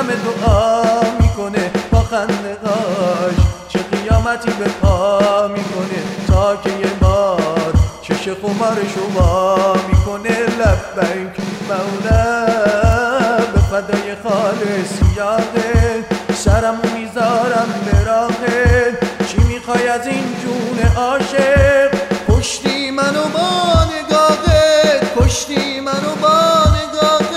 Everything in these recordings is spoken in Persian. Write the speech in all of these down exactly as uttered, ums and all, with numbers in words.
همه دعا میکنه با خنده‌هاش، چه قیامتی به پا میکنه تا که یه بار چش خمارشو وا میکنه. لبیک مولا به فدای خالص یاغه، سرمو میذارم به راهه، چی میخوای از این جون عاشق؟ کشتی منو با نگاهت، کشتی منو با نگاهت.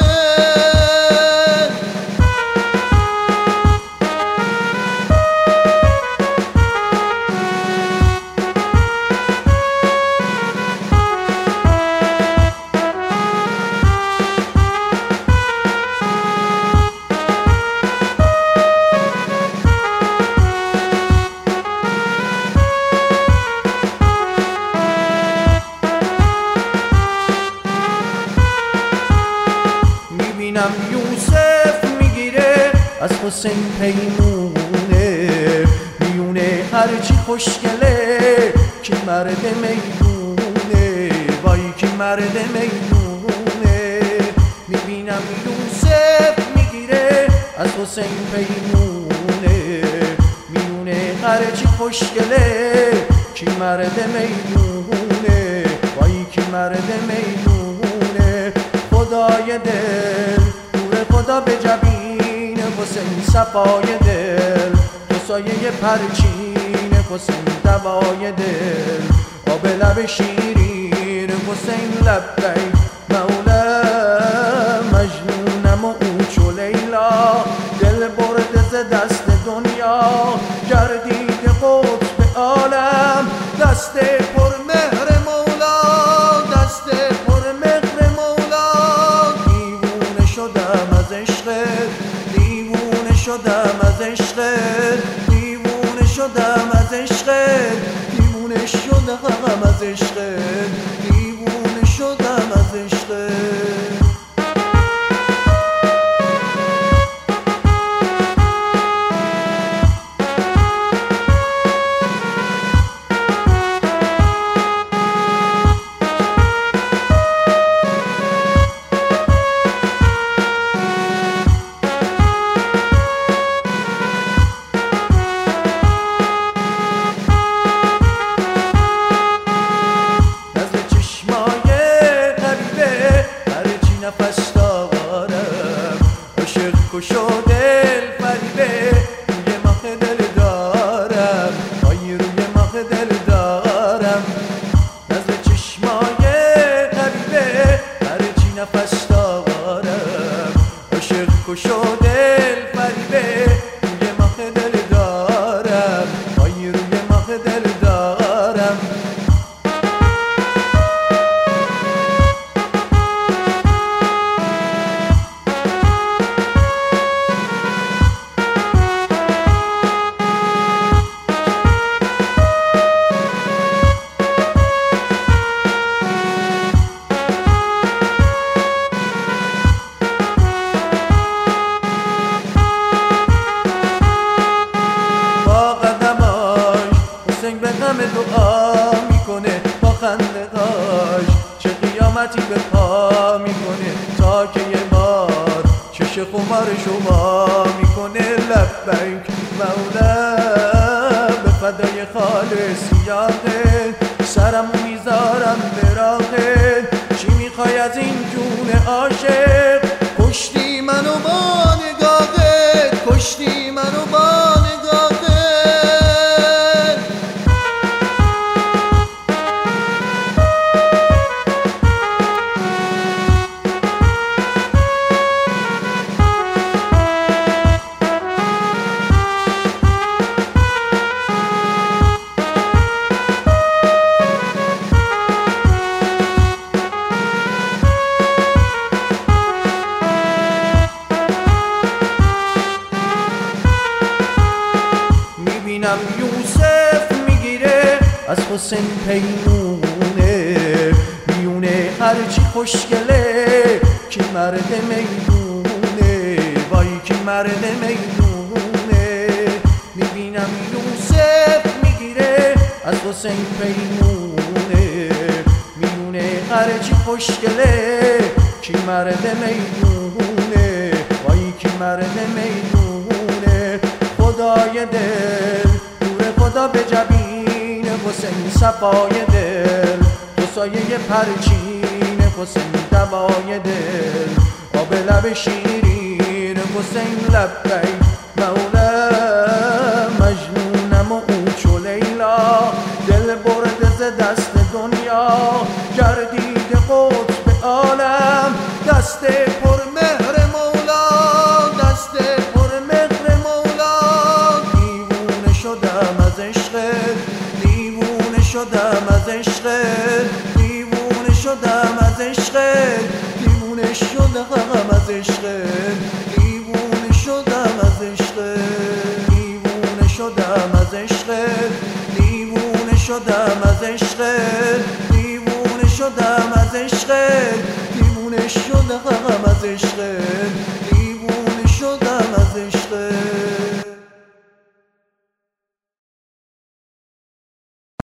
میبینم یوسف میگیره از حسین پیمونه، میونه هرچی خوشگله کی مرد میدونه، وای کی مرد میدونه. میبینم یوسف میگیره از حسین پیمونه، میونه هرچی خوشگله کی مرد میدونه، وای کی مرد میدونه. خدای دل نور خدا به جبین حسین، صفای دل تو سایه پرچین حسین، دوای دل آب لب شیرین حسین. لبیک مولا مجنونم و او چو لیلا، دل برده ز دست دنیا گردید قطب عالم. دست پر مهر مولا، دست پر مهر مولا، دیوونه شدم از عشقت، دیوونه شدم از عشقت، دیوونه شدم از عشقت، دیوونه شدم از عشقت، دیوونه شدم از عشقت. نفس دارم عاشق کشو دل فریبه، روی ماه دل دارم، آی روی ماه دل دارم. نزد چشمای حبیبه هرچی نفس دارم عاشق کشو دل فریبه، روی ماه دل دارم، آی روی ماه دل دارم. به همه دعا میکنه با خنده‌هاش، چه قیامتی به پا میکنه تا که یه بار چش خمارشو وا میکنه. لبیک مولا به فدای خالص یاغه، سرمو میذارم به راهه، چی میخوای از این جون عاشق؟ کشتی منو با نگاهت، کشتی منو با نگاهت. میبینم یوسف میگیره از حسین پیمونه، میونه هرچی خوشگله کی مرد میدونه، وای کی مرد میدونه. میبینم یوسف میگیره از حسین پیمونه، میونه هرچی خوشگله کی مرد میدونه، وای کی مرد میدونه. صفای دل، نور خدا به جبین حسین صفای دل، تو سایه پرچین حسین دوای دل، آب لب شیرین حسین لبیک مولا، مجنونم و او چو لیلا، دل برده ز دست دنیا، گردیده قطب عالم، دست پر مهر مولا، دست پر مهر مولا. دیوونه شدم از عشقت، دیوونه شدم از عشقت، دیوونه شدم از عشقت، دیوونه شدم از عشقت، دیوونه شدم از عشقت، دیوونه شدم از عشقت، دیوونه شدم از عشقت، دیوونه شدم از عشقت، دیوونه شدم از عشقت.